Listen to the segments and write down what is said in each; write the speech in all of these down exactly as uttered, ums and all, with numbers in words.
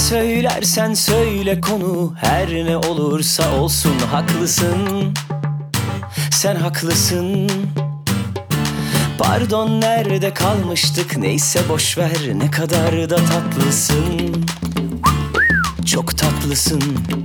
söylersen söyle, konu her ne olursa olsun haklısın. Sen haklısın. Pardon, nerede kalmıştık? Neyse boşver, ne kadar da tatlısın. Çok tatlısın.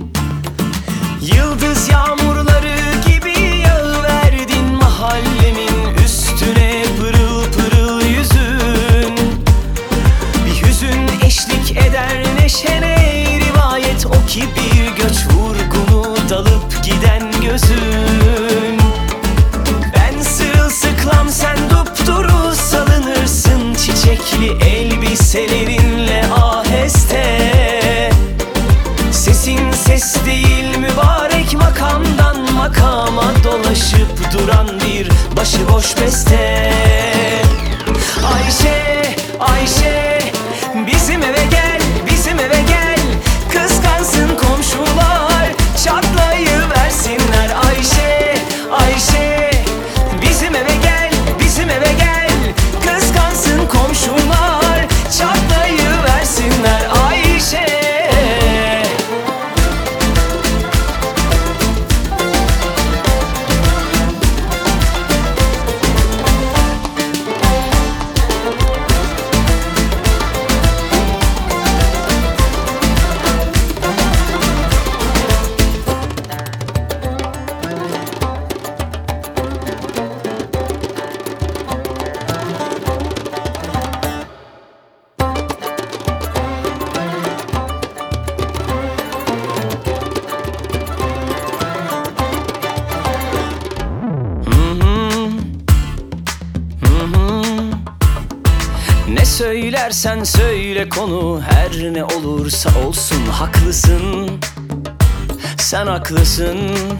Yıldız yağmurları gibi yağıverdin mahallemin üstüne, pırıl pırıl yüzün. Bir hüzün eşlik eder neşene, rivayet o ki bir göç vurgunu, dalıp giden gözün. Ben sırılsıklam, sen dupduru salınırsın çiçekli elbiselerinle aheste. Sesin ses değil, mübarek makamdan makama dolaşıp duran bir başıboş beste. Ayşe, Ayşe, bizim eve gel, bizim eve gel. Kıskansın komşular, çatlayıversinler. Ayşe, Ayşe, bizim eve gel, bizim eve gel. Kıskansın komşular, çatlayıversinler. Ayşe. Ne söylersen söyle, konu her ne olursa olsun haklısın. Sen haklısın.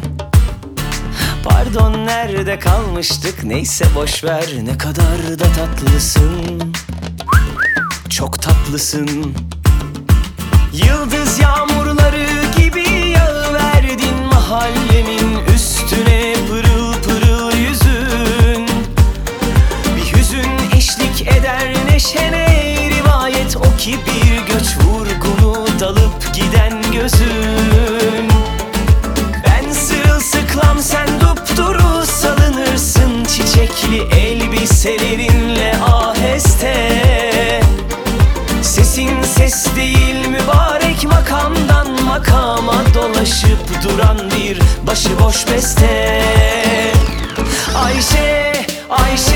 Pardon, nerede kalmıştık? Neyse boşver, ne kadar da tatlısın. Çok tatlısın. Yıldız yağmurları gibi yağıverdin mahallemin üstüne, pırıl pırıl yüzün. Bir hüzün eşlik eder neşene, rivayet o ki bir göç vurgunu, dalıp giden gözün. Ben sırılsıklam, sen dupduru salınırsın çiçekli elbiselerinle aheste. Sesin ses değil, mübarek makamdan makama dolaşıp duran bir başıboş beste. Ayşe, Ayşe,